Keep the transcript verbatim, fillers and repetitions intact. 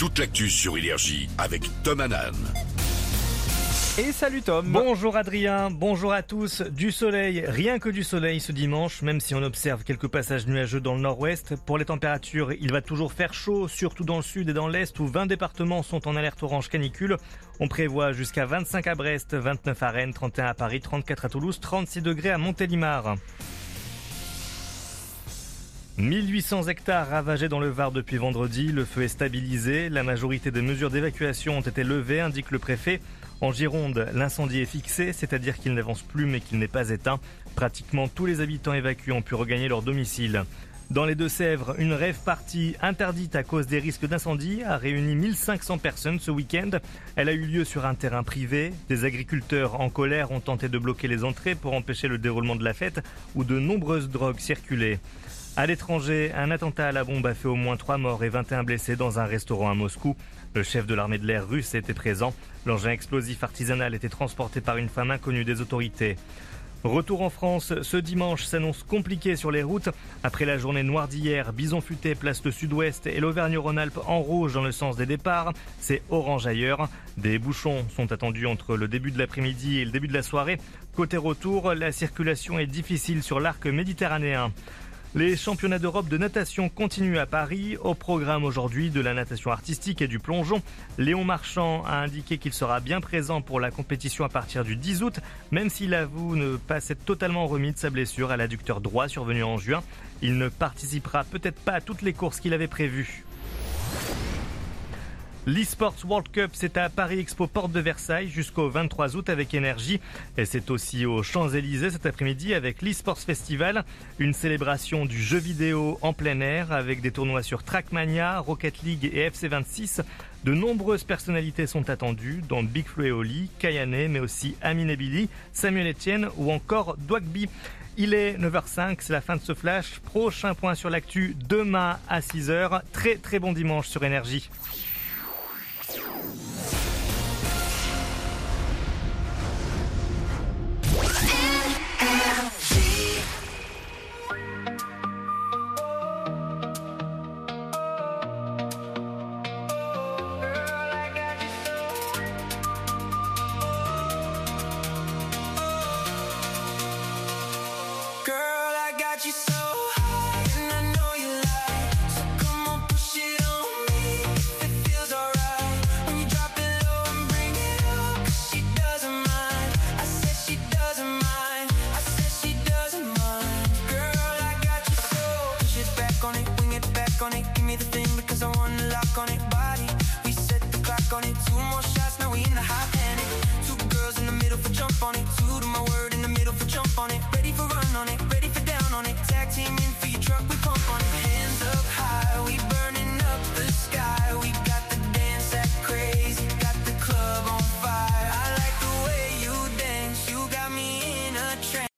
toute l'actu sur Énergie avec Tom Hanan. Et salut Tom. Bonjour Adrien, bonjour à tous. Du soleil, rien que du soleil ce dimanche, même si on observe quelques passages nuageux dans le nord-ouest. Pour les températures, il va toujours faire chaud, surtout dans le sud et dans l'est où vingt départements sont en alerte orange canicule. On prévoit jusqu'à vingt-cinq à Brest, vingt-neuf à Rennes, trente et un à Paris, trente-quatre à Toulouse, trente-six degrés à Montélimar. mille huit cents hectares ravagés dans le Var depuis vendredi. Le feu est stabilisé. La majorité des mesures d'évacuation ont été levées, indique le préfet. En Gironde, l'incendie est fixé, c'est-à-dire qu'il n'avance plus mais qu'il n'est pas éteint. Pratiquement tous les habitants évacués ont pu regagner leur domicile. Dans les Deux-Sèvres, une rave party interdite à cause des risques d'incendie a réuni mille cinq cents personnes ce week-end. Elle a eu lieu sur un terrain privé. Des agriculteurs en colère ont tenté de bloquer les entrées pour empêcher le déroulement de la fête où de nombreuses drogues circulaient. À l'étranger, un attentat à la bombe a fait au moins trois morts et vingt et un blessés dans un restaurant à Moscou. Le chef de l'armée de l'air russe était présent. L'engin explosif artisanal était transporté par une femme inconnue des autorités. Retour en France, ce dimanche s'annonce compliqué sur les routes. Après la journée noire d'hier, Bison Futé place le sud-ouest et l'Auvergne-Rhône-Alpes en rouge dans le sens des départs. C'est orange ailleurs. Des bouchons sont attendus entre le début de l'après-midi et le début de la soirée. Côté retour, la circulation est difficile sur l'arc méditerranéen. Les championnats d'Europe de natation continuent à Paris. Au programme aujourd'hui de la natation artistique et du plongeon. Léon Marchand a indiqué qu'il sera bien présent pour la compétition à partir du dix août, même s'il avoue ne pas s'être totalement remis de sa blessure à l'adducteur droit survenue en juin. Il ne participera peut-être pas à toutes les courses qu'il avait prévues. L'eSports World Cup, c'est à Paris Expo Porte de Versailles jusqu'au vingt-trois août avec Énergie. Et c'est aussi aux Champs-Élysées cet après-midi avec l'eSports Festival, une célébration du jeu vidéo en plein air avec des tournois sur Trackmania, Rocket League et F C vingt-six. De nombreuses personnalités sont attendues, dont Big Flo et Oli, Kayane, mais aussi Amine et Billy, Samuel Etienne ou encore Dwagby. Il est neuf heures cinq, c'est la fin de ce flash. Prochain point sur l'actu demain à six heures. Très très bon dimanche sur Énergie. Girl, I got you.